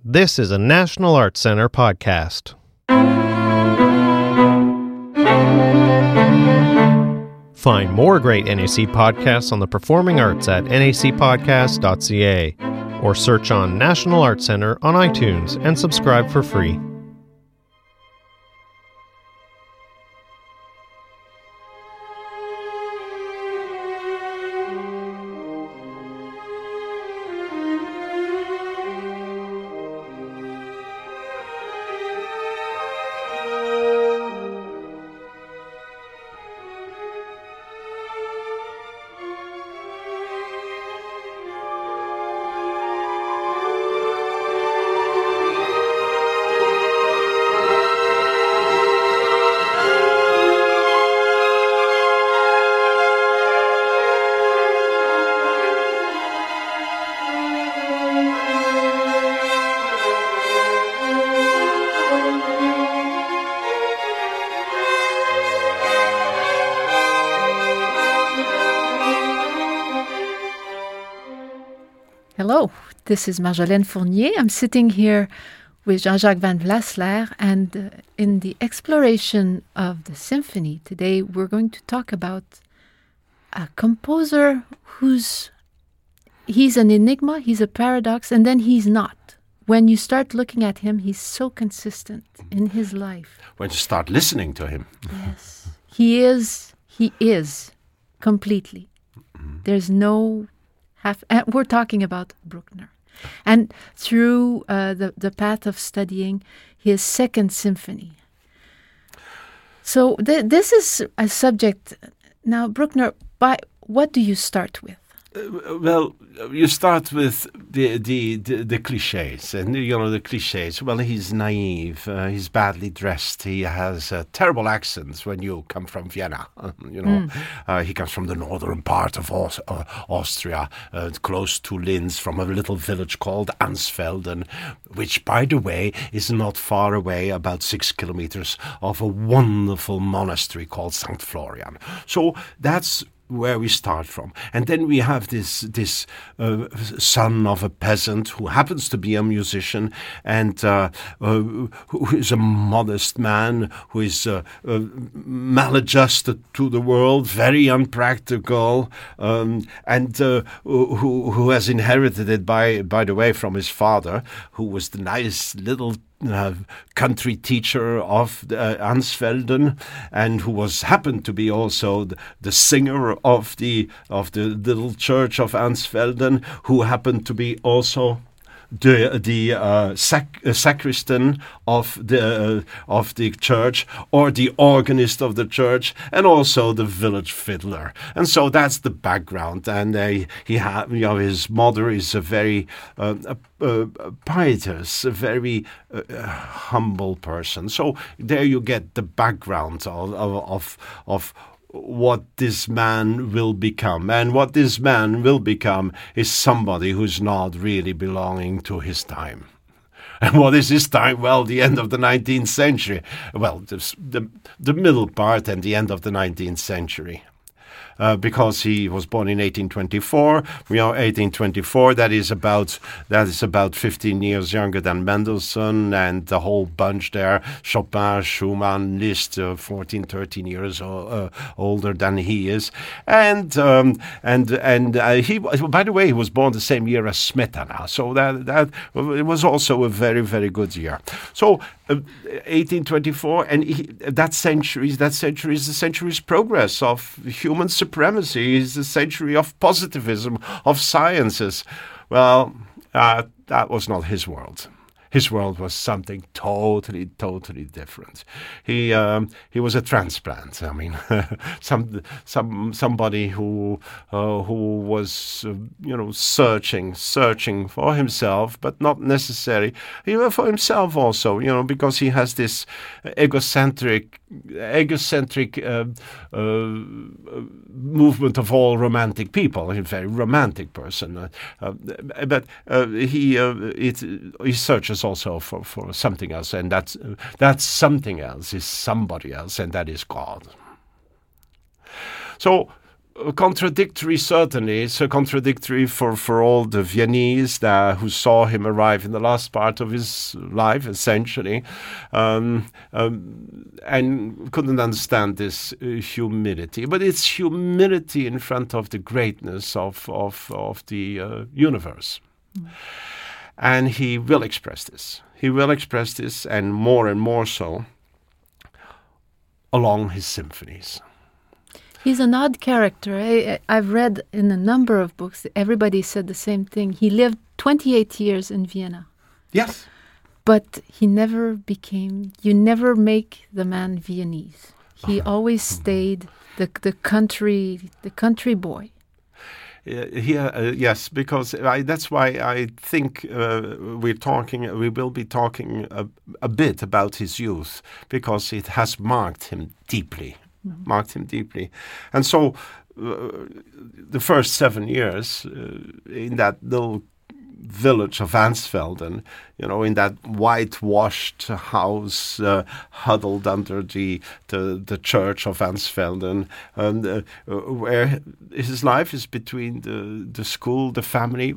This is a National Arts Center podcast. Find more great NAC podcasts on the performing arts at nacpodcast.ca or search on National Arts Center on iTunes and subscribe for free. Hello, this is Marjolaine Fournier. I'm sitting here with Jean-Jacques Van Vlasler, and in the exploration of the symphony today, we're going to talk about a composer he's an enigma, he's a paradox, and then he's not. When you start looking at him, he's so consistent in his life. When you start listening to him. Yes, he is completely. There's no and we're talking about Bruckner. And through the path of studying his second symphony. So this is a subject. Now, Bruckner, what do you start with? Well, you start with the cliches, and the cliches. Well, he's naive, he's badly dressed, he has a terrible accent when you come from Vienna. He comes from the northern part of Austria, close to Linz, from a little village called Ansfelden, which, by the way, is not far away, about 6 kilometers, of a wonderful monastery called St. Florian. So that's where we start from. And then we have this son of a peasant who happens to be a musician and who is a modest man, who is maladjusted to the world, very unpractical, and who has inherited it, by the way, from his father, who was the nice little country teacher of Ansfelden, and who happened to be also the singer of the little church of Ansfelden, who happened to be also the sacristan of the church, or the organist of the church, and also the village fiddler. And so that's the background. And his mother is a very pietous, a very humble person. So there you get the background of what this man will become. And what this man will become is somebody who's not really belonging to his time. And what is his time? Well, the end of the 19th century. Well, the middle part and the end of the 19th century. Because he was born in 1824. 1824. That is about 15 years younger than Mendelssohn and the whole bunch there. Chopin, Schumann, Liszt, 14, 13 years older than he is. And he, by the way, he was born the same year as Smetana. So that it was also a very, very good year. So 1824, and that century is the century's progress of human supremacy, is the century of positivism, of sciences. Well, that was not his world. His world was something totally different. He was a transplant. I mean, somebody who was searching for himself, but not necessarily for himself also. Because he has this egocentric movement of all romantic people. He's a very romantic person, but he searches also for something else, and that something else is somebody else, and that is God. So contradictory, certainly. It's contradictory for all the Viennese who saw him arrive in the last part of his life, essentially, and couldn't understand this humility. But it's humility in front of the greatness of the universe. And he will express this. He will express this, and more so, along his symphonies. He's an odd character. I've read in a number of books, everybody said the same thing. He lived 28 years in Vienna. Yes. But he never became, you never make the man Viennese. He always stayed the country boy. Yes, because that's why I think we will be talking a bit about his youth, because it has marked him deeply. And so the first 7 years in that little village of Ansfelden, in that whitewashed house huddled under the church of Ansfelden, and where his life is between the school, the family,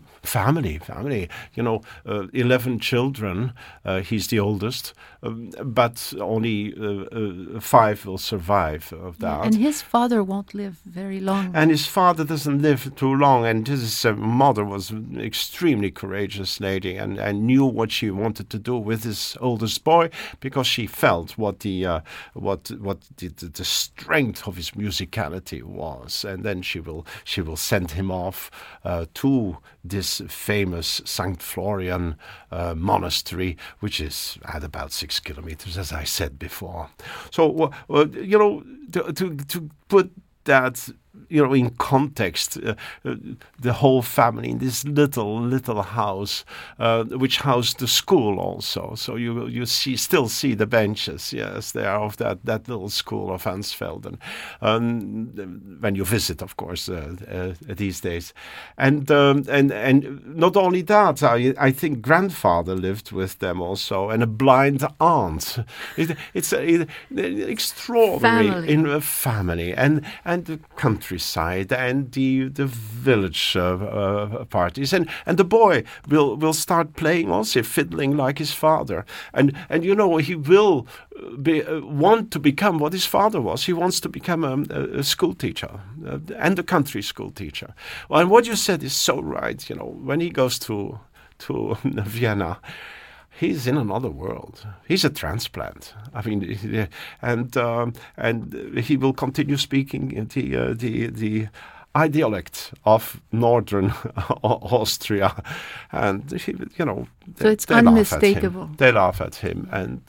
11 children, he's the oldest, but only 5 will survive of that. And his father won't live very long. And his father doesn't live too long, and his mother was an extremely courageous lady and knew what she wanted to do with his oldest boy, because she felt what the strength of his musicality was, and then she will send him off to this famous St. Florian monastery, which is at about 6 kilometers, as I said before. So to put that in context, the whole family in this little house, which housed the school also. So you still see the benches, yes, they are of that little school of Ansfelden, when you visit, of course, these days. And not only that, I think grandfather lived with them also, and a blind aunt. It's an extraordinary in a family, and the countryside, and the village parties, and the boy will start playing also, fiddling like his father, and he will want to become what his father was. He wants to become a school teacher, and a country school teacher. Well, and what you said is so right. When he goes to Vienna, he's in another world. He's a transplant. I mean, and he will continue speaking the dialect of northern Austria, and so it's unmistakable. They laugh at him, and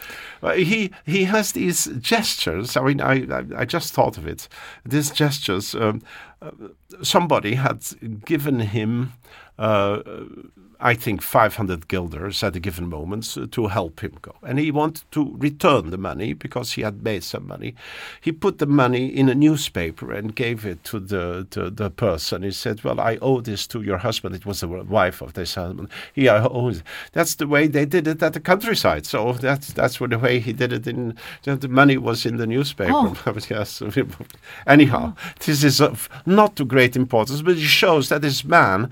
he has these gestures. I mean, I just thought of it. These gestures. Somebody had given him, I think, 500 guilders at a given moment to help him go. And he wanted to return the money because he had made some money. He put the money in a newspaper and gave it to the person. He said, well, I owe this to your husband. It was the wife of this husband. I owe it. That's the way they did it at the countryside. So that's the way he did it. The money was in the newspaper. Oh. Yes. Anyhow, this is of not too great importance, but it shows that this man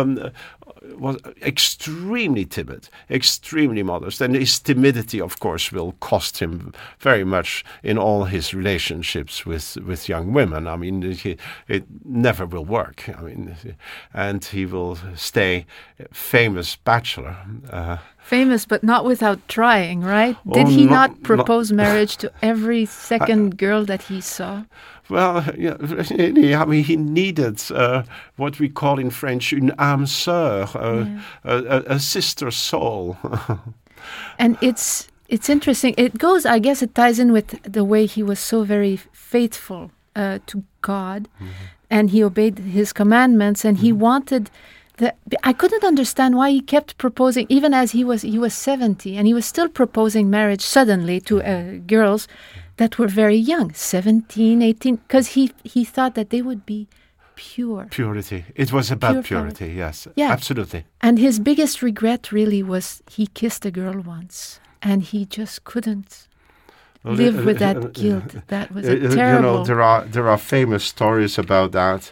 was extremely timid, extremely modest, and his timidity, of course, will cost him very much in all his relationships with young women. I mean, it never will work. I mean, and he will stay famous bachelor. Famous, but not without trying, right? Did he not propose marriage to every second girl that he saw? Well, yeah, I mean, he needed what we call in French une âme sœur, a sister soul. And it's interesting. It goes, I guess it ties in with the way he was so very faithful to God, and he obeyed his commandments, and he wanted... I couldn't understand why he kept proposing, even as he was 70, and he was still proposing marriage suddenly to girls that were very young, 17, 18, because he thought that they would be pure. Purity. It was about purity, yes. Yeah. Absolutely. And his biggest regret really was he kissed a girl once, and he just couldn't live with that guilt. That was a You terrible... know, there are famous stories about that.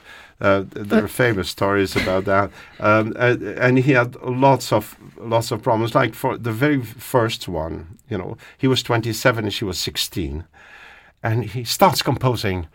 And he had lots of problems. Like for the very first one, you know, he was 27 and she was 16, and he starts composing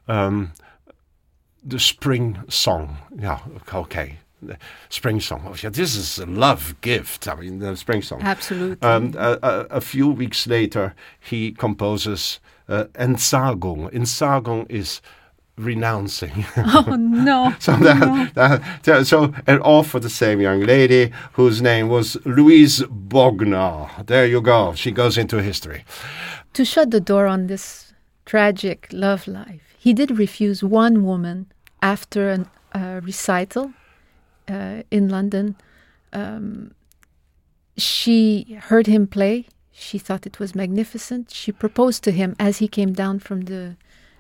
the spring song. Yeah, okay. The spring song. Oh, yeah, this is a love gift. I mean, the spring song. Absolutely. A few weeks later, he composes Entsagung. Entsagung is renouncing. Oh no! And all for the same young lady whose name was Louise Bognor. There you go. She goes into history. To shut the door on this tragic love life, he did refuse one woman after a recital in London. She heard him play. She thought it was magnificent. She proposed to him as he came down from the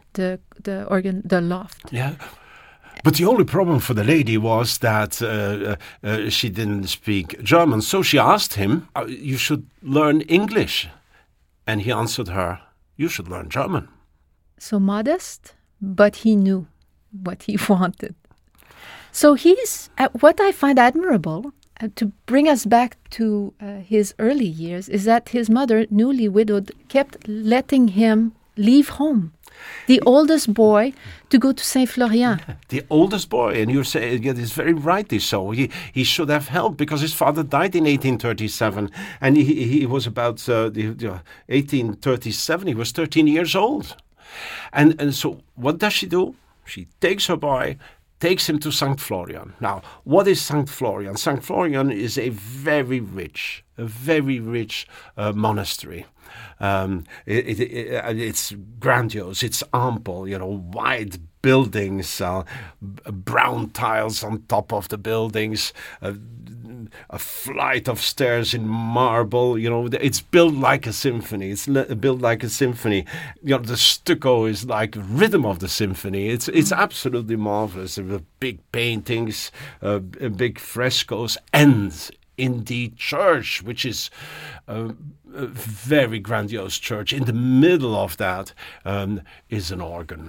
loft. Yeah. But the only problem for the lady was that she didn't speak German. So she asked him, you should learn English. And he answered her, you should learn German. So modest, but he knew what he wanted. So he's, what I find admirable, to bring us back to his early years, is that his mother, newly widowed, kept letting him leave home. The oldest boy to go to Saint-Florian. The oldest boy, and you're saying it is very rightly so. He should have helped because his father died in 1837, and he was about 1837. He was 13 years old, and so what does she do? She takes her boy, takes him to St. Florian. Now, what is St. Florian? St. Florian is a very rich monastery. It's grandiose, it's ample, you know, wide buildings, brown tiles on top of the buildings, a flight of stairs in marble, you know, it's built like a symphony. You know, the stucco is like rhythm of the symphony. It's absolutely marvelous. There were big paintings, big frescoes, and in the church, which is a very grandiose church. In the middle of that is an organ.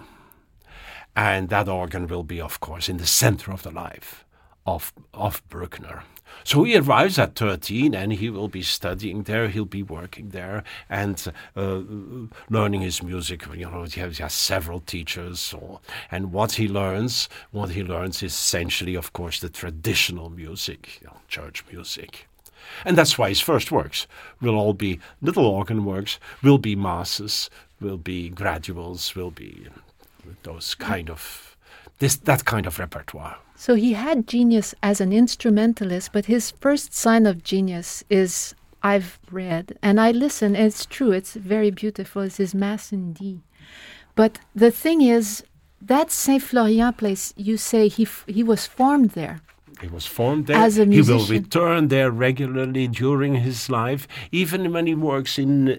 And that organ will be, of course, in the center of the life of Bruckner. So he arrives at 13 and he will be studying there, he'll be working there and learning his music. You know, he has several teachers. And what he learns is essentially, of course, the traditional music, you know, church music. And that's why his first works will all be little organ works, will be masses, will be graduals, will be those kind of, that kind of repertoire. So he had genius as an instrumentalist, but his first sign of genius is, I've read, and I listen, and it's true, it's very beautiful, it's his Mass in D. But the thing is, that Saint-Florian place, you say he was formed there. He was formed there. As a musician. He will return there regularly during his life, even when he works in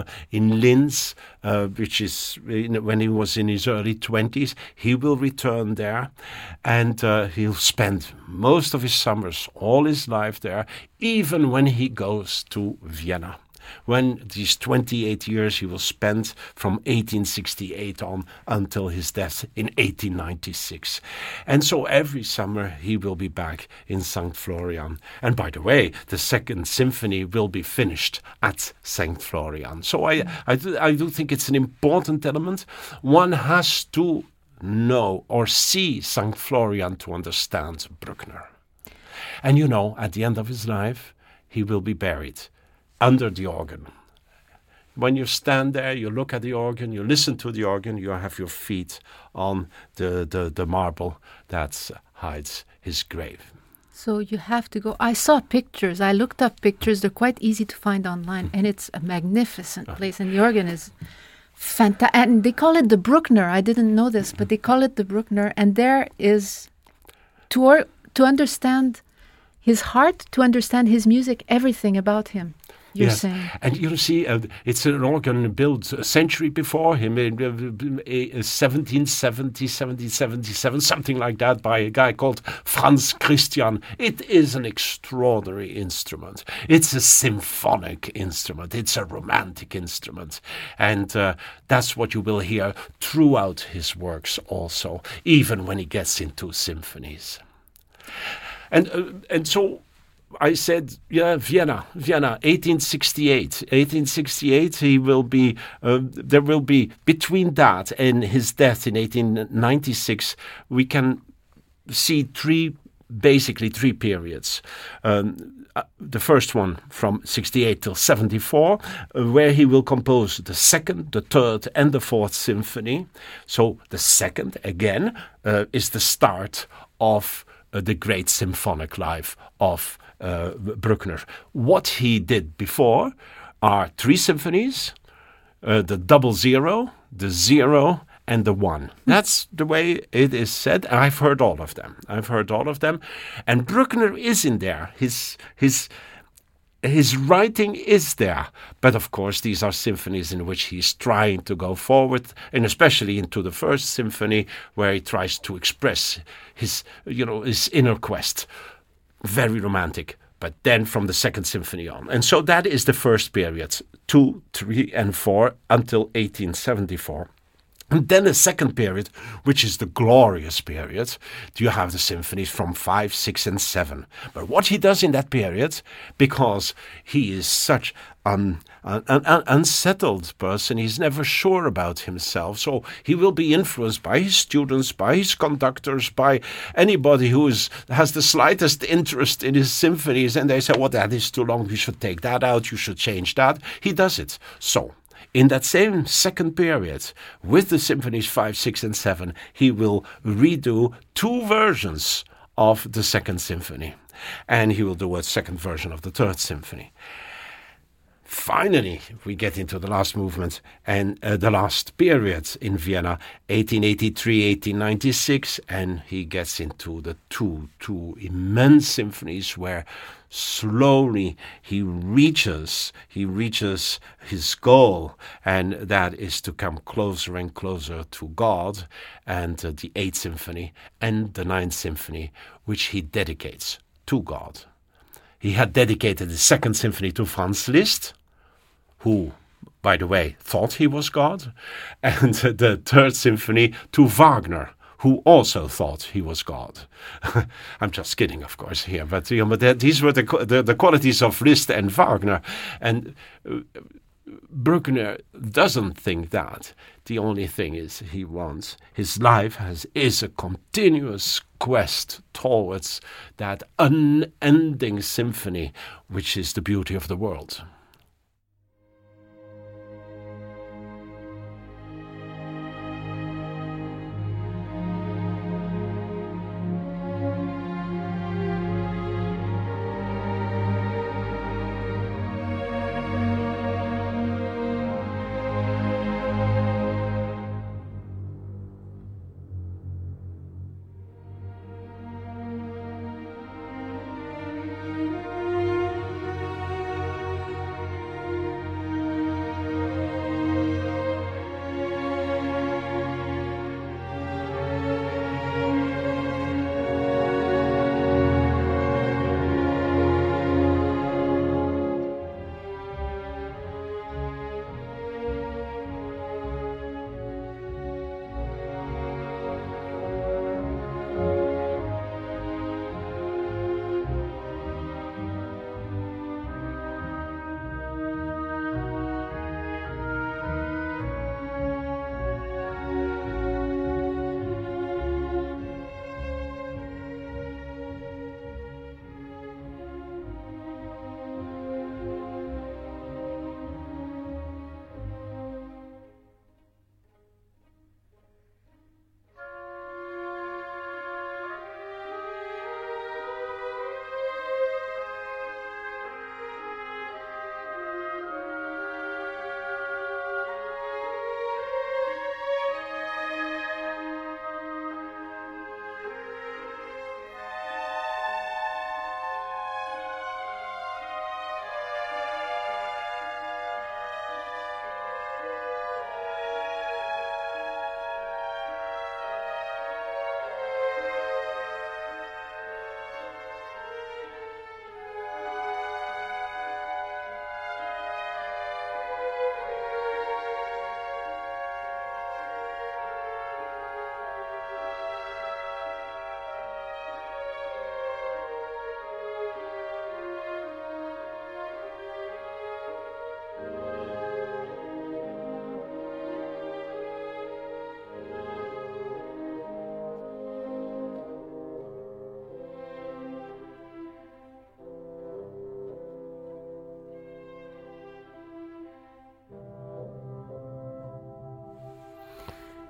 Linz, which is when he was in his early 20s. He will return there, and he'll spend most of his summers, all his life there, even when he goes to Vienna. When these 28 years he will spend from 1868 on until his death in 1896. And so every summer he will be back in St. Florian. And by the way, the second symphony will be finished at St. Florian. So I do think it's an important element. One has to know or see St. Florian to understand Bruckner. And you know, at the end of his life, he will be buried under the organ. When you stand there, you look at the organ, you listen to the organ, you have your feet on the marble that hides his grave. So you have to go. I saw pictures. I looked up pictures. They're quite easy to find online, and it's a magnificent place. And the organ is fantastic. And they call it the Bruckner. I didn't know this, but they call it the Bruckner. And there is, to understand his heart, to understand his music, everything about him. you're saying. And you see, it's an organ built a century before him, in 1770, 1777, something like that, by a guy called Franz Christian. It is an extraordinary instrument. It's a symphonic instrument. It's a romantic instrument. And that's what you will hear throughout his works also, even when he gets into symphonies. And so I said, Vienna, 1868. 1868, he will be, there will be, between that and his death in 1896, we can see basically three periods. The first one from 68 till 74, where he will compose the second, the third, and the fourth symphony. So the second, again, is the start of the great symphonic life of Bruckner. What he did before are three symphonies, the 00, the 0, and the 1. That's the way it is said. And I've heard all of them. And Bruckner is in there. His writing is there. But of course, these are symphonies in which he's trying to go forward, and especially into the first symphony, where he tries to express his inner quest. Very romantic. But then from the second symphony on. And so that is the first period, 2, 3, and 4, until 1874. And then a second period, which is the glorious period. You have the symphonies from 5, 6, and 7. But what he does in that period, because he is such an unsettled person, he's never sure about himself. So he will be influenced by his students, by his conductors, by anybody who has the slightest interest in his symphonies. And they say, well, that is too long. You should take that out. You should change that. He does it. So in that same second period, with the symphonies 5, 6, and 7, he will redo 2 versions of the second symphony. And he will do a second version of the third symphony. Finally, we get into the last movement and the last period in Vienna, 1883, 1896, and he gets into the two immense symphonies where slowly he reaches his goal, and that is to come closer and closer to God, and the 8th symphony and the 9th symphony, which he dedicates to God. He had dedicated the 2nd symphony to Franz Liszt, who, by the way, thought he was God, and the 3rd symphony to Wagner, who also thought he was God. I'm just kidding, of course, here, but these were the qualities of Liszt and Wagner, and Bruckner doesn't think that. The only thing is he wants, his life is a continuous quest towards that unending symphony, which is the beauty of the world.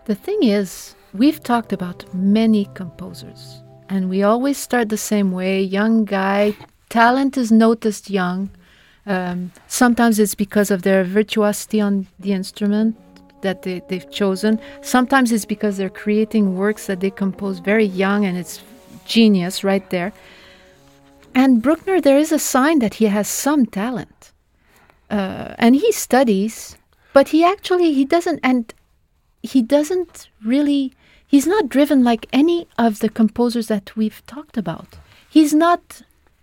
The thing is, we've talked about many composers, and we always start the same way. Young guy, talent is noticed young. Sometimes it's because of their virtuosity on the instrument that they've chosen. Sometimes it's because they're creating works that they compose very young, and it's genius right there. And Bruckner, there is a sign that he has some talent. And he studies, but he doesn't really, he's not driven like any of the composers that we've talked about. He's not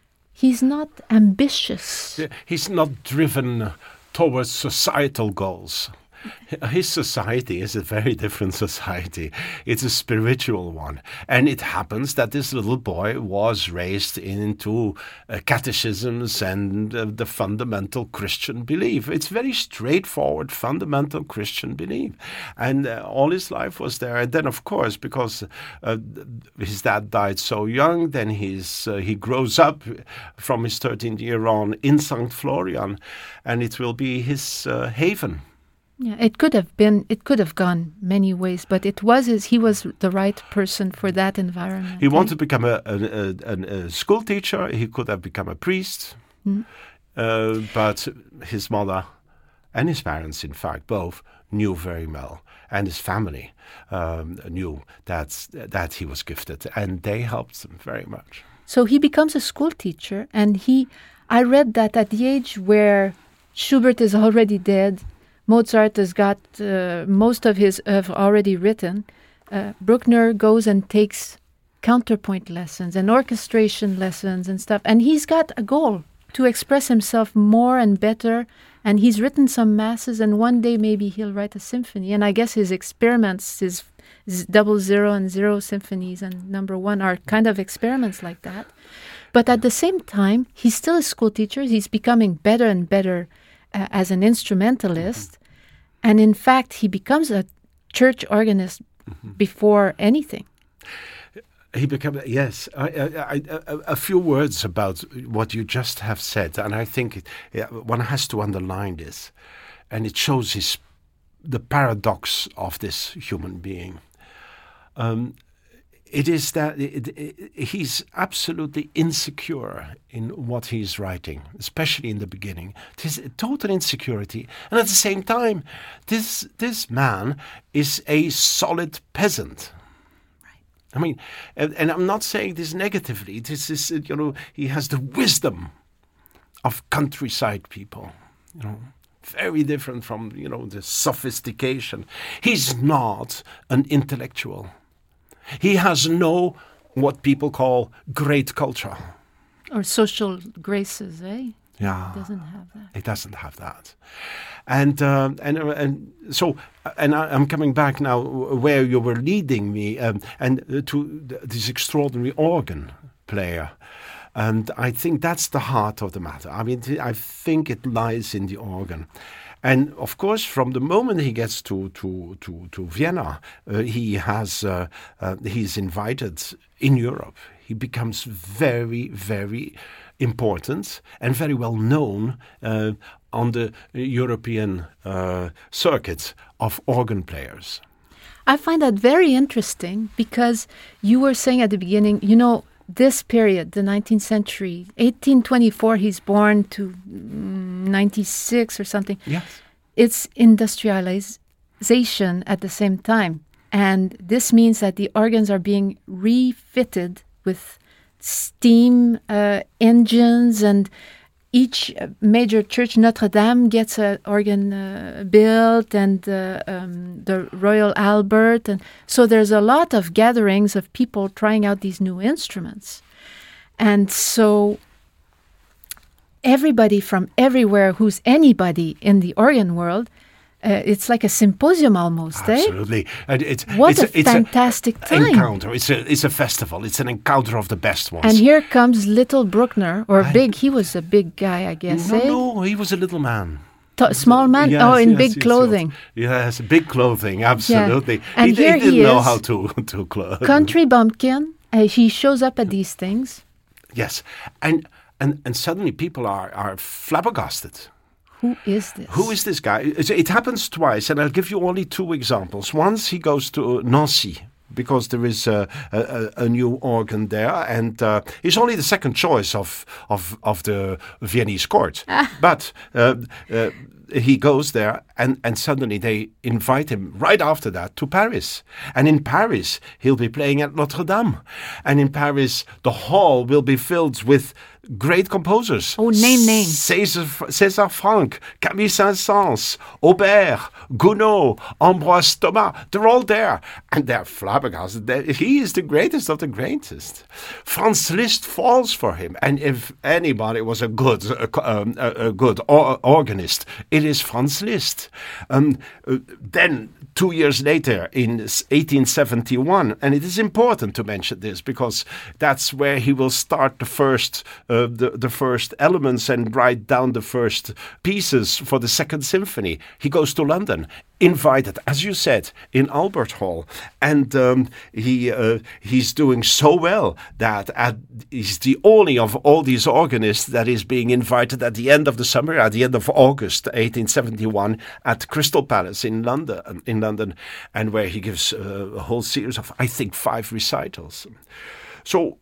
ambitious. He's not driven towards societal goals. His society is a very different society. It's a spiritual one. And it happens that this little boy was raised into catechisms and the fundamental Christian belief. It's very straightforward, fundamental Christian belief. And all his life was there. And then, of course, because his dad died so young, then he grows up from his 13th year on in St. Florian, and it will be his haven. Yeah, it could have gone many ways, but he was the right person for that environment. He wanted to become a school teacher. He could have become a priest, but his mother and his parents, in fact, both knew very well, and his family knew that he was gifted, and they helped him very much. So he becomes a school teacher, and I read that at the age where Schubert is already dead, Mozart has got most of his oeuvre already written. Bruckner goes and takes counterpoint lessons and orchestration lessons and stuff. And he's got a goal to express himself more and better. And he's written some masses, and one day maybe he'll write a symphony. And I guess his experiments, his 00 and 0 symphonies and number 1 are kind of experiments like that. But at the same time, he's still a school teacher. He's becoming better and better as an instrumentalist, and in fact, he becomes a church organist before anything. He became, yes. A few words about what you just have said, and I think one has to underline this, and it shows the paradox of this human being. It is that he's absolutely insecure in what he's writing, especially in the beginning. It is a total insecurity. And at the same time, this man is a solid peasant. Right. I mean, and I'm not saying this negatively. This is, he has the wisdom of countryside people, very different from, the sophistication. He's not an intellectual. He has no what people call great culture. Or social graces, eh? Yeah. It doesn't have that. It doesn't have that. And so I'm coming back now where you were leading me and to this extraordinary organ player. And I think that's the heart of the matter. I mean, I think it lies in the organ. And of course, from the moment he gets to Vienna, he's invited in Europe. He becomes very, very important and very well known on the European circuit of organ players. I find that very interesting because you were saying at the beginning, this period, the 19th century, 1824, he's born to 96 or something. Yes. It's industrialization at the same time. And this means that the organs are being refitted with steam engines, and each major church, Notre Dame, gets an organ built, and the Royal Albert. And so there's a lot of gatherings of people trying out these new instruments. And so everybody from everywhere who's anybody in the organ world, it's like a symposium almost, Absolutely. What a fantastic time. Encounter. It's a festival. It's an encounter of the best ones. And here comes little Bruckner, or big. He was a big guy, I guess. No, he was a little man. Small man? Yes, in big clothing. Yes, big clothing, absolutely. Yeah. And he didn't know how to clothe. Country bumpkin. He shows up at these things. Yes. And suddenly people are flabbergasted. Who is this? Who is this guy? It happens twice, and I'll give you only 2 examples. Once he goes to Nancy, because there is a new organ there, and he's only the second choice of the Viennese court. But he goes there, and suddenly they invite him right after that to Paris. And in Paris, he'll be playing at Notre Dame. And in Paris, the hall will be filled with great composers. Oh, name names. César Franck, Camille Saint-Saëns, Aubert, Gounod, Ambroise Thomas. They're all there. And they're flabbergasted. He is the greatest of the greatest. Franz Liszt falls for him. And if anybody was a good organist, it is Franz Liszt. Then 2 years later, in 1871, and it is important to mention this because that's where he will start the first elements and write down the first pieces for the Second Symphony. He goes to London, invited, as you said, in Albert Hall, and he's doing so well that he's the only of all these organists that is being invited at the end of the summer, at the end of August 1871, at Crystal Palace in London, and where he gives a whole series of, I think, 5 recitals. So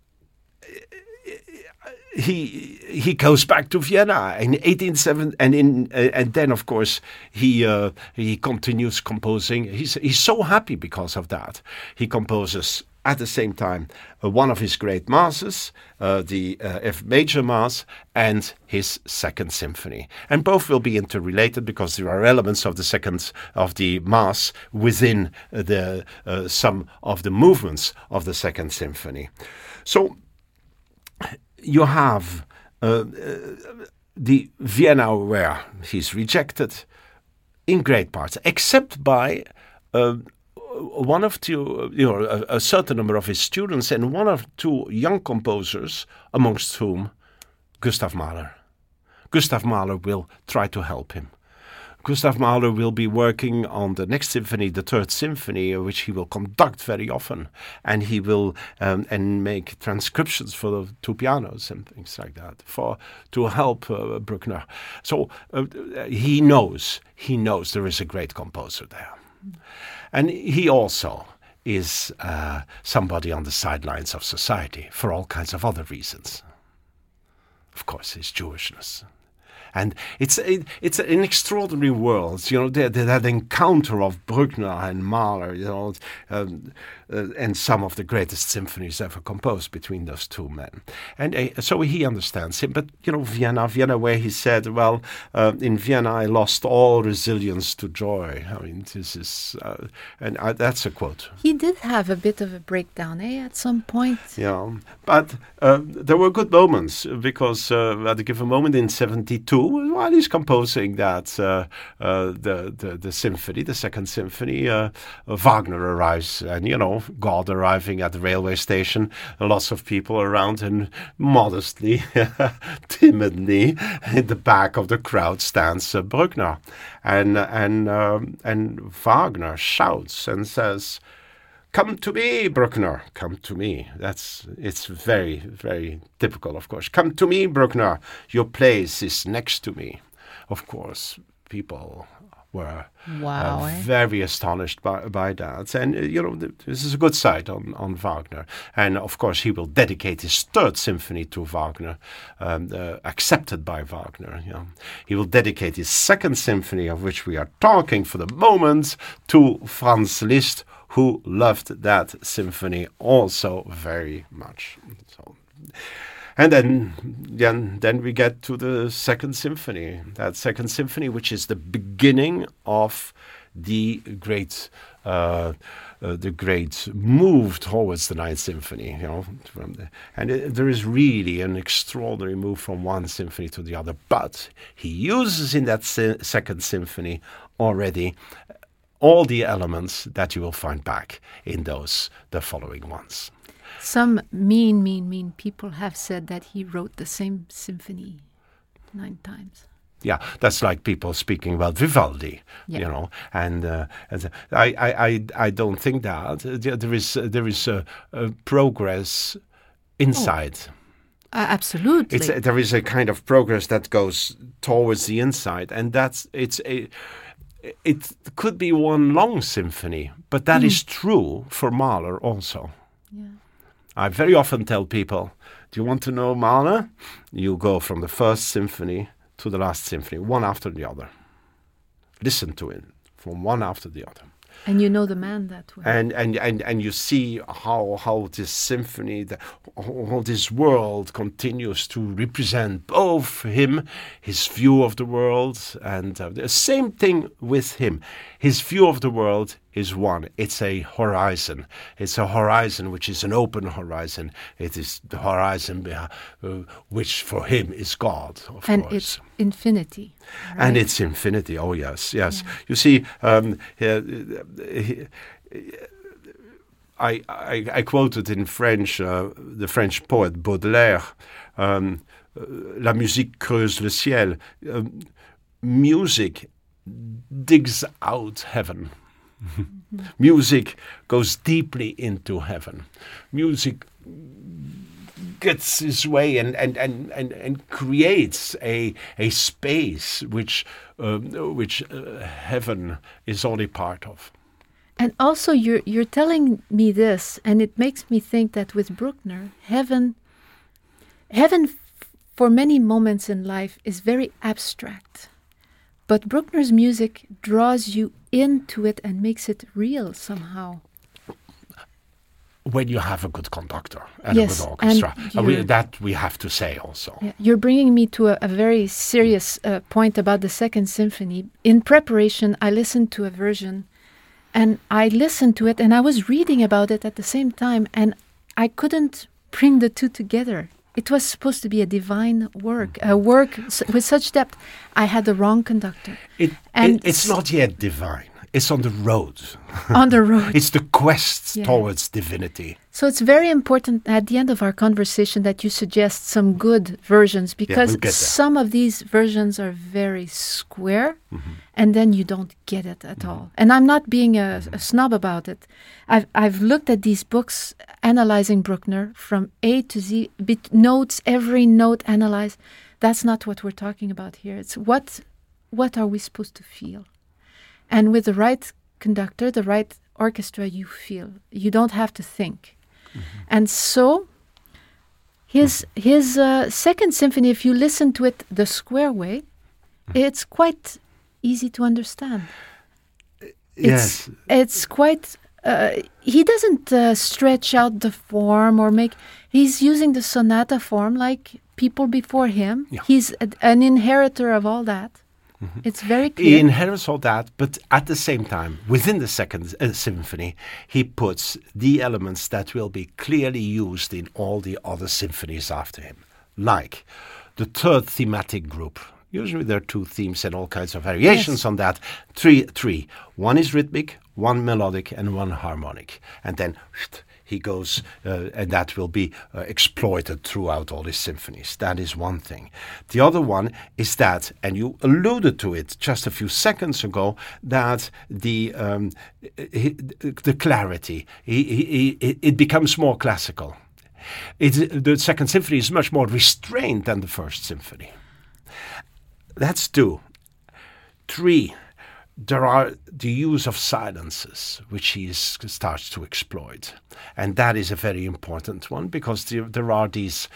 he goes back to Vienna in 1870, and then of course he continues composing. He's so happy because of that. He composes at the same time one of his great masses, the F major mass, and his Second Symphony, and both will be interrelated because there are elements of the mass within the some of the movements of the Second Symphony. So you have the Vienna where he's rejected in great parts, except by one of two, a certain number of his students and one of 2 young composers, amongst whom Gustav Mahler. Gustav Mahler will try to help him. Gustav Mahler will be working on the next symphony, the Third Symphony, which he will conduct very often, and he will and make transcriptions for the 2 pianos and things like that to help Bruckner. So he knows there is a great composer there, and he also is somebody on the sidelines of society for all kinds of other reasons. Of course, his Jewishness. And it's an extraordinary world, that encounter of Bruckner and Mahler, and some of the greatest symphonies ever composed between those 2 men. And so he understands him. But, Vienna, where he said, well, in Vienna I lost all resilience to joy. I mean, this is, that's a quote. He did have a bit of a breakdown, at some point. Yeah, but there were good moments, because at a given moment in 1972, while he's composing that, the symphony, the Second Symphony, Wagner arrives, and, God arriving at the railway station, lots of people around, and modestly, timidly, in the back of the crowd stands Bruckner, and Wagner shouts and says, "Come to me, Bruckner, come to me." It's very, very typical, of course. "Come to me, Bruckner, your place is next to me." Of course, people were very astonished by that. And, this is a good side on Wagner. And, of course, he will dedicate his Third Symphony to Wagner, accepted by Wagner. He will dedicate his Second Symphony, of which we are talking for the moment, to Franz Liszt, who loved that symphony also very much. So, and then we get to the Second Symphony. That Second Symphony, which is the beginning of the great move towards the Ninth Symphony. There is really an extraordinary move from one symphony to the other. But he uses in that Second Symphony already all the elements that you will find back in the following ones. Some mean people have said that he wrote the same symphony 9 times. Yeah, that's like people speaking about Vivaldi, and I don't think that there is a progress inside. Absolutely. There is a kind of progress that goes towards the inside, and it could be one long symphony, but that is true for Mahler also. Yeah. I very often tell people, do you want to know Mahler? You go from the first symphony to the last symphony, one after the other. Listen to it from one after the other. And you know the man that way. And you see how this symphony, how this world continues to represent both him, his view of the world, and the same thing with him. His view of the world is one. It's a horizon. It's a horizon which is an open horizon. It is the horizon which for him is God, of and course. It's infinity. Right? And it's infinity. Oh, yes. Yeah. You see, I quoted in French the French poet Baudelaire, La musique creuse le ciel. Music digs out heaven. Music goes deeply into heaven. Music gets its way and creates a space which heaven is only part of. And also, you're telling me this, and it makes me think that with Bruckner, heaven for many moments in life is very abstract. But Bruckner's music draws you into it and makes it real somehow. When you have a good conductor and yes, a good orchestra. And that we have to say also. Yeah, you're bringing me to a very serious point about the Second Symphony. In preparation, I listened to a version, and I listened to it, and I was reading about it at the same time, and I couldn't bring the two together. It was supposed to be a divine work, a work with such depth. I had the wrong conductor. It's not yet divine. It's on the road. On the road. It's the quest towards divinity. So it's very important at the end of our conversation that you suggest some good versions, because some of these versions are very square, and then you don't get it at all. And I'm not being a snob about it. I've looked at these books analyzing Bruckner from A to Z, notes, every note analyzed. That's not what we're talking about here. It's what are we supposed to feel? And with the right conductor, the right orchestra, you feel. You don't have to think. And so his Second Symphony, if you listen to it the square way, it's quite easy to understand. Yes. It's quite... he doesn't stretch out the form or make... He's using the sonata form like people before him. Yeah. He's an inheritor of all that. It's very clear. He inherits all that, but at the same time, within the Second Symphony, he puts the elements that will be clearly used in all the other symphonies after him. Like the third thematic group. Usually there are two themes and all kinds of variations on that. Three. One is rhythmic, one melodic, and one harmonic. And then he goes, and that will be exploited throughout all his symphonies. That is one thing. The other one is that, and you alluded to it just a few seconds ago, that the clarity, it becomes more classical. The Second Symphony is much more restrained than the First Symphony. That's two. Three. There are the use of silences, which he starts to exploit. And that is a very important one, because there are these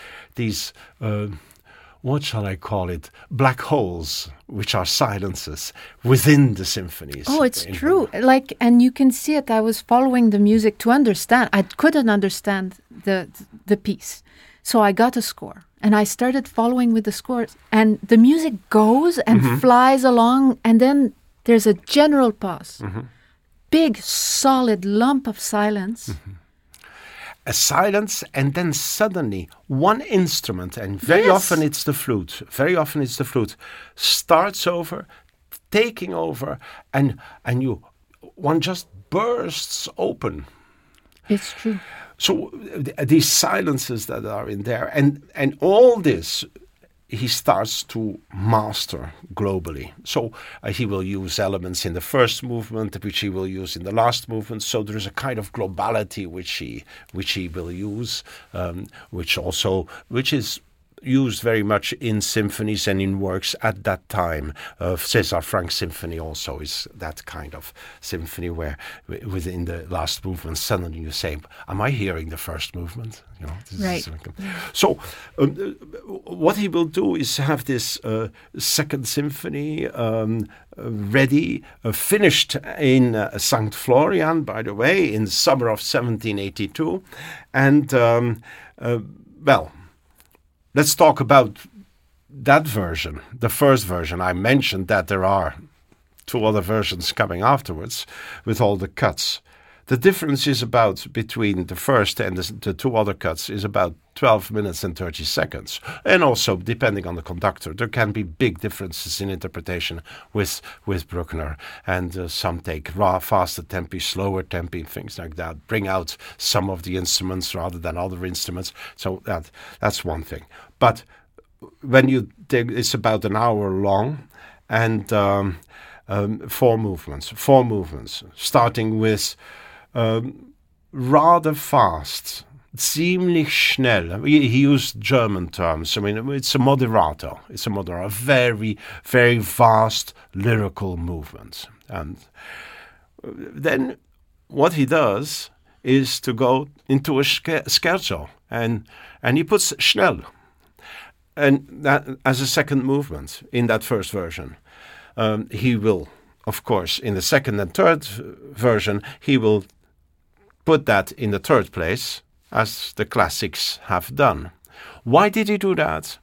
what shall I call it, black holes, which are silences within the symphonies. Oh, it's true. And you can see it. I was following the music to understand. I couldn't understand the piece. So I got a score, and I started following with the scores. And the music goes and flies along, and then there's a general pause. Big, solid lump of silence. A silence, and then suddenly one instrument, and very often it's the flute, starts over, taking over, and one just bursts open. It's true. So these silences that are in there, and all this, he starts to master globally. So he will use elements in the first movement, which he will use in the last movement. So there is a kind of globality which he will use, which is used very much in symphonies and in works at that time. César Franck Symphony also is that kind of symphony where within the last movement suddenly you say, am I hearing the first movement? This right. is so what he will do is have this second symphony ready, finished in St. Florian, by the way, in the summer of 1782. And, let's talk about that version, the first version. I mentioned that there are 2 other versions coming afterwards with all the cuts. The difference is between the first and the 2 other cuts is about 12 minutes and 30 seconds. And also, depending on the conductor, there can be big differences in interpretation with Bruckner. And some take faster tempi, slower tempi, things like that. Bring out some of the instruments rather than other instruments. So that's one thing. But when you take, it's about an hour long, and 4 movements, starting with rather fast, ziemlich schnell. He used German terms. I mean, it's a moderato. Very, very fast lyrical movement. And then what he does is to go into a scherzo, and he puts schnell, and that as a second movement in that first version. He will, of course, in the second and third version, he will put that in the third place, as the classics have done. Why did he do that?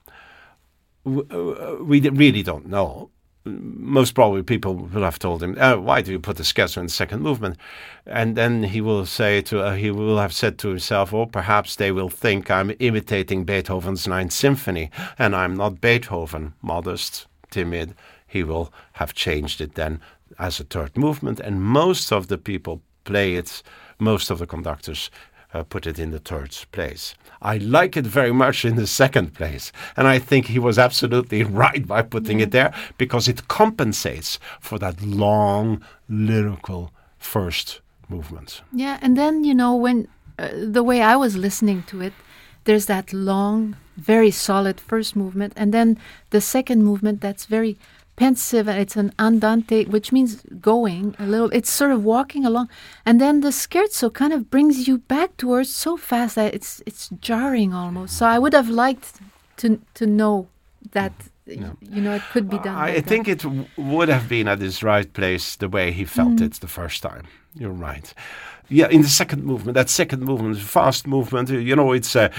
We really don't know. Most probably people will have told him, why do you put the scherzo in the second movement? And then he will have said to himself, perhaps they will think I'm imitating Beethoven's Ninth Symphony, and I'm not Beethoven, modest, timid. He will have changed it then as a third movement, and most of the people play it, most of the conductors put it in the third place. I like it very much in the second place, and I think he was absolutely right by putting it there, because it compensates for that long lyrical first movement. Yeah, and then, when the way I was listening to it, there's that long, very solid first movement, and then the second movement that's very pensive, and it's an andante, which means going a little. It's sort of walking along, and then the scherzo kind of brings you back towards so fast that it's jarring almost. So I would have liked to know that it could be done. I think it would have been at his right place the way he felt it the first time. You're right. Yeah, in the second movement, fast movement. It's a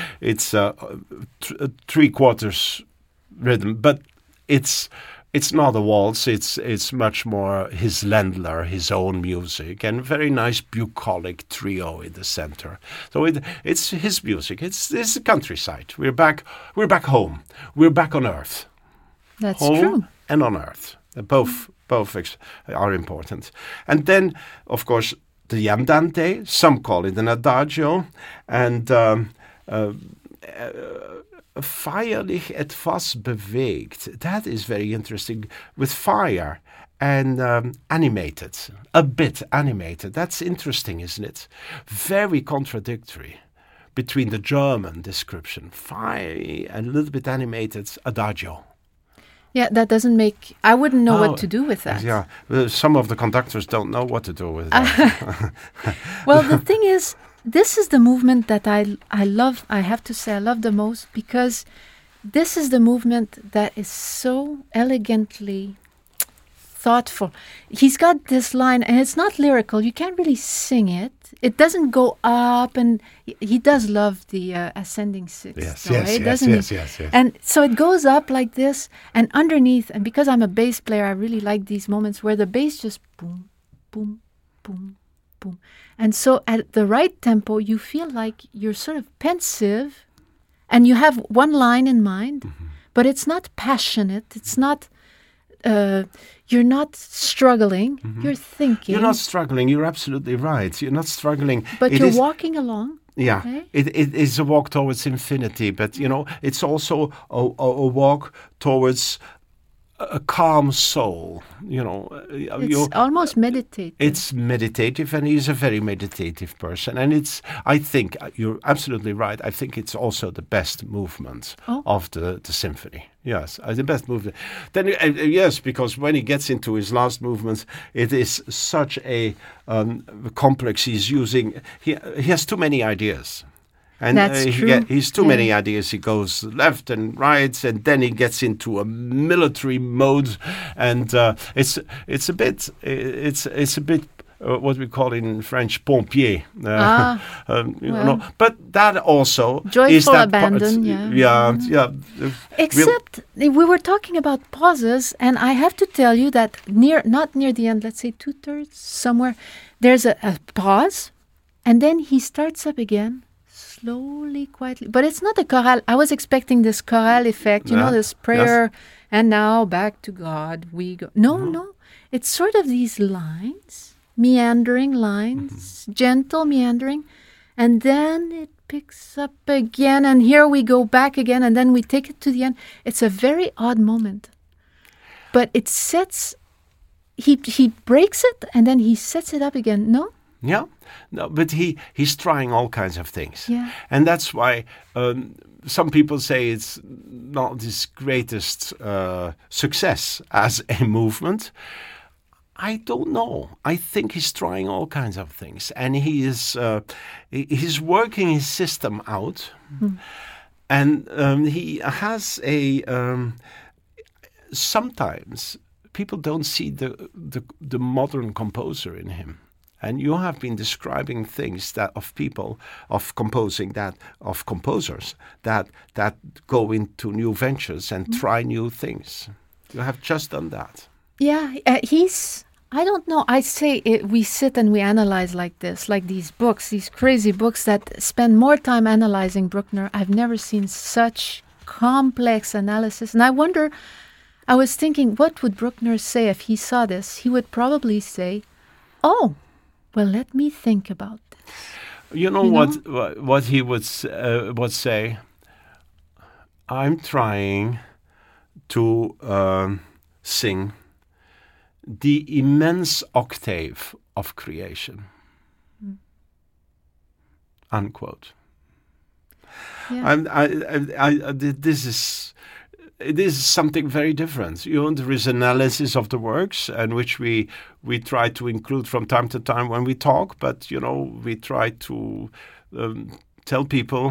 3/4 rhythm, but it's not a waltz. It's much more his Ländler, his own music, and very nice bucolic trio in the center. So it's his music. It's the countryside. We're back home. We're back on earth. That's home true. And on earth. Both are important. And then, of course, the andante. Some call it an adagio, and feierlich etwas bewegt. That is very interesting, with fire and animated, a bit animated. That's interesting, isn't it? Very contradictory between the German description, fiery and a little bit animated adagio. Yeah, that doesn't make... I wouldn't know what to do with that. Yeah, some of the conductors don't know what to do with that. Well, the thing is, this is the movement that I love. I have to say I love the most, because this is the movement that is so elegantly thoughtful. He's got this line, and it's not lyrical. You can't really sing it. It doesn't go up, and he does love the ascending sixth. Yes. And so it goes up like this, and underneath, and because I'm a bass player, I really like these moments where the bass just boom, boom, boom, boom. And so at the right tempo, you feel like you're sort of pensive, and you have one line in mind, but it's not passionate. It's not... you're not struggling. You're thinking. You're not struggling. You're absolutely right. You're not struggling. But you're walking along. Yeah, okay? It is a walk towards infinity. But it's also a walk towards a calm soul. You know, It's almost meditative. it's meditative, and he's a very meditative person. And I think you're absolutely right. I think it's also the best movement of the symphony. Yes, the best movement. Then yes, because when he gets into his last movement, it is such a complex. He's using. He has too many ideas. And That's true. he's too many ideas. He goes left and right, and then he gets into a military mode, and it's a bit what we call in French pompier. You know, but that also Joyful is that abandon. yeah. Except we were talking about pauses, and I have to tell you that not near the end, let's say 2/3 somewhere, there's a pause, and then he starts up again. Slowly, quietly. But it's not a chorale. I was expecting this chorale effect, you know, this prayer, and now back to God we go. No. It's sort of these lines, meandering lines, gentle meandering, and then it picks up again, and here we go back again, and then we take it to the end. It's a very odd moment. But it sets, he breaks it, and then he sets it up again. No? Yeah, no, but he's trying all kinds of things. Yeah. And that's why some people say it's not his greatest success as a movement. I don't know. I think he's trying all kinds of things, and he's working his system out, and he has a. Sometimes people don't see the modern composer in him. And you have been describing things of composers that go into new ventures and try new things. You have just done that. Yeah, I don't know. I say we sit and we analyze like this, like these books, these crazy books that spend more time analyzing Bruckner. I've never seen such complex analysis. And I was thinking, what would Bruckner say if he saw this? He would probably say, oh, well, let me think about this. You know what he would say? I'm trying to sing the immense octave of creation. Unquote. Yeah. It is something very different. You know, there is analysis of the works, and which we try to include from time to time when we talk. But you know, we try to tell people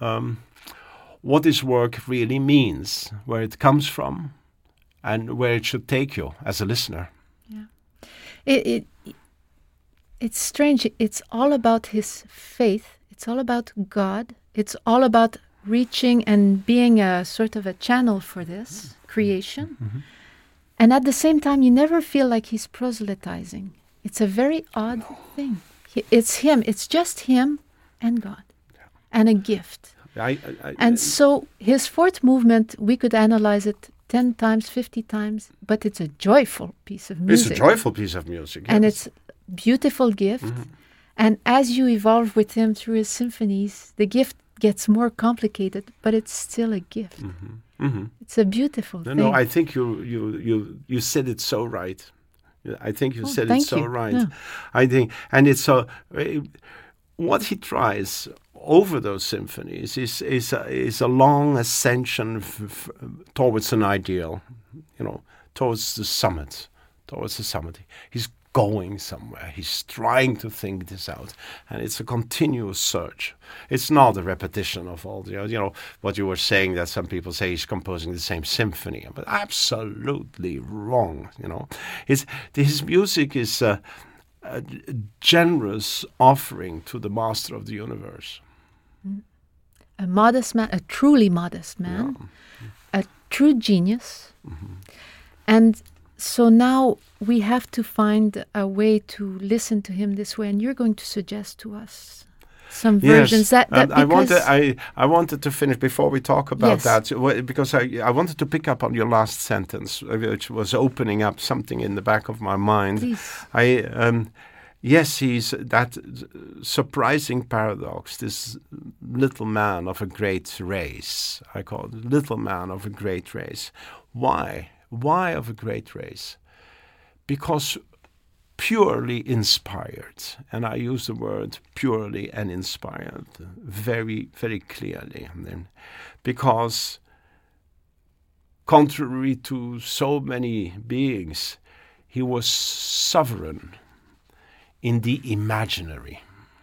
what this work really means, where it comes from, and where it should take you as a listener. Yeah, it's strange. It's all about his faith. It's all about God. It's all about reaching and being a sort of a channel for this creation. Mm-hmm. And at the same time, you never feel like he's proselytizing. It's a very odd thing. It's him. It's just him and God and a gift. So his fourth movement, we could analyze it 10 times, 50 times, but it's a joyful piece of music. It's a joyful piece of music, yes. And it's a beautiful gift. Mm-hmm. And as you evolve with him through his symphonies, the gift gets more complicated, but it's still a gift. Mm-hmm. Mm-hmm. It's a beautiful thing. No, I think you said it so right. I think you said it so right. Yeah. I think, and it's what he tries over those symphonies is a long ascension towards an ideal, towards the summit. He's going somewhere. He's trying to think this out, and it's a continuous search. It's not a repetition of all the, what you were saying, that some people say he's composing the same symphony, but absolutely wrong. His music is a generous offering to the master of the universe. A modest man, a truly modest man, a true genius, and so now we have to find a way to listen to him this way, and you're going to suggest to us some versions. Yes, I wanted to finish before we talk about that, because I wanted to pick up on your last sentence, which was opening up something in the back of my mind. Please. Yes, he's that surprising paradox, this little man of a great race. I call it little man of a great race. Why? Why of a great race? Because purely inspired, and I use the word purely and inspired very, very clearly, because contrary to so many beings, he was sovereign in the imaginary.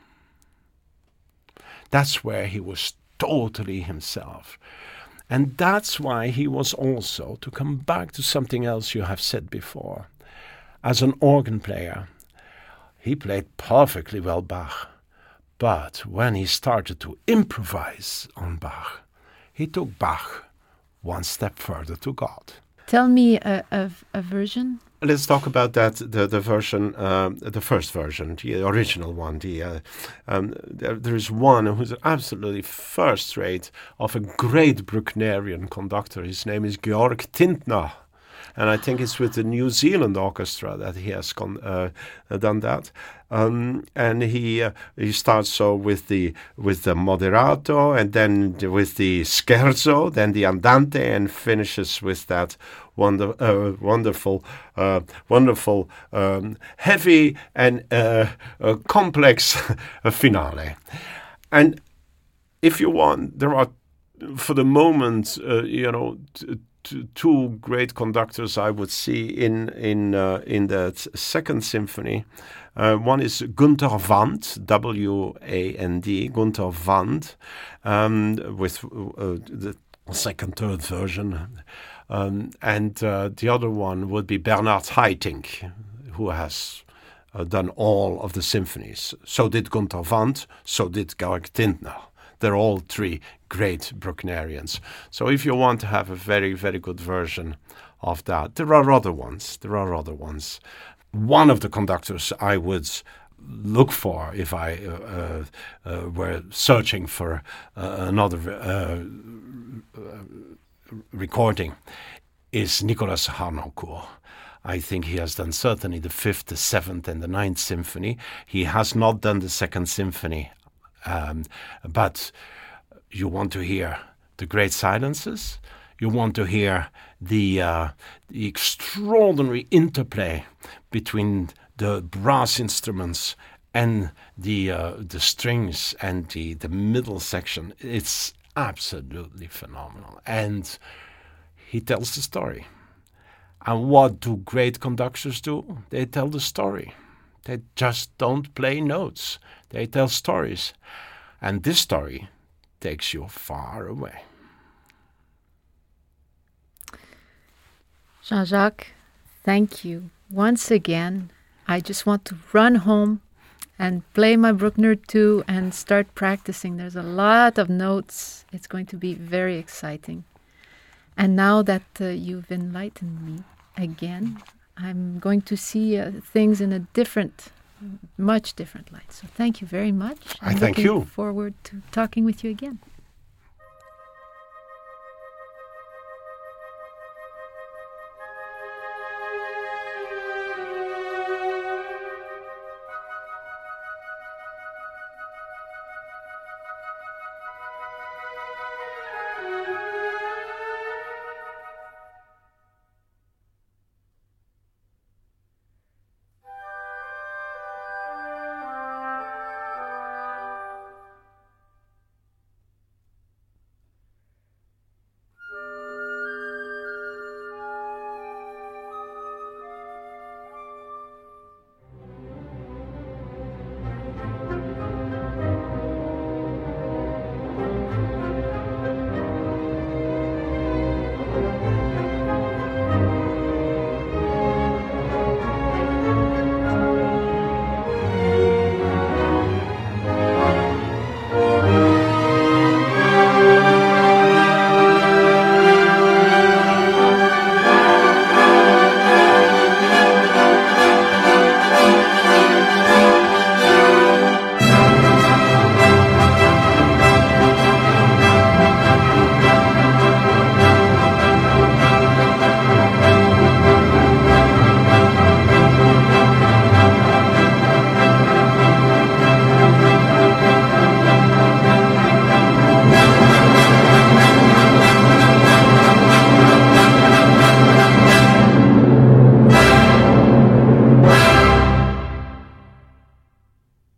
That's where he was totally himself. And that's why he was also, to come back to something else you have said before, as an organ player, he played perfectly well Bach. But when he started to improvise on Bach, he took Bach one step further to God. Tell me a version. Let's talk about that. The version, the first version, the original one. There is one who's absolutely first rate of a great Brucknerian conductor. His name is Georg Tintner. And I think it's with the New Zealand Orchestra that he has done that. And he starts so with the moderato, and then with the scherzo, then the andante, and finishes with that wonderful, heavy and complex finale. And if you want, there are, for the moment, two great conductors I would see in the second symphony. One is Günter Wand, W-A-N-D, Günter Wand, with the second, third version. And the other one would be Bernhard Haitink, who has done all of the symphonies. So did Günter Wand, so did Georg Tintner. They're all three great Brucknerians. So if you want to have a very, very good version of that, there are other ones. One of the conductors I would look for if I were searching for another recording is Nicolas Harnoncourt. I think he has done certainly the 5th, the 7th, and the 9th symphony. He has not done the 2nd symphony. But you want to hear the great silences. You want to hear the extraordinary interplay between the brass instruments and the strings and the middle section. It's absolutely phenomenal. And he tells the story. And what do great conductors do? They tell the story. They just don't play notes. They tell stories. And this story takes you far away. Jean-Jacques, thank you. Once again, I just want to run home and play my Bruckner 2 and start practicing. There's a lot of notes. It's going to be very exciting. And now that you've enlightened me again, I'm going to see things in a much different light. So thank you very much. I thank you. I'm looking forward to talking with you again.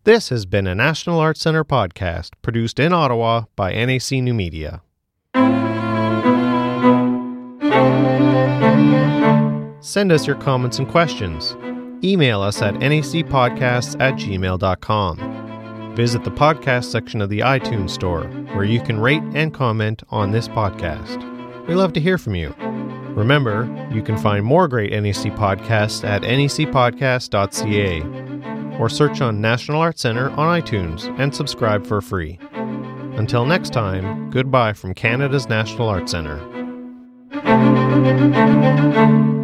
This has been a National Arts Centre podcast produced in Ottawa by NAC New Media. Send us your comments and questions. Email us at nacpodcasts@gmail.com. Visit the podcast section of the iTunes Store, where you can rate and comment on this podcast. We love to hear from you. Remember, you can find more great NAC podcasts at nacpodcast.ca or search on National Arts Centre on iTunes and subscribe for free. Until next time, goodbye from Canada's National Arts Centre.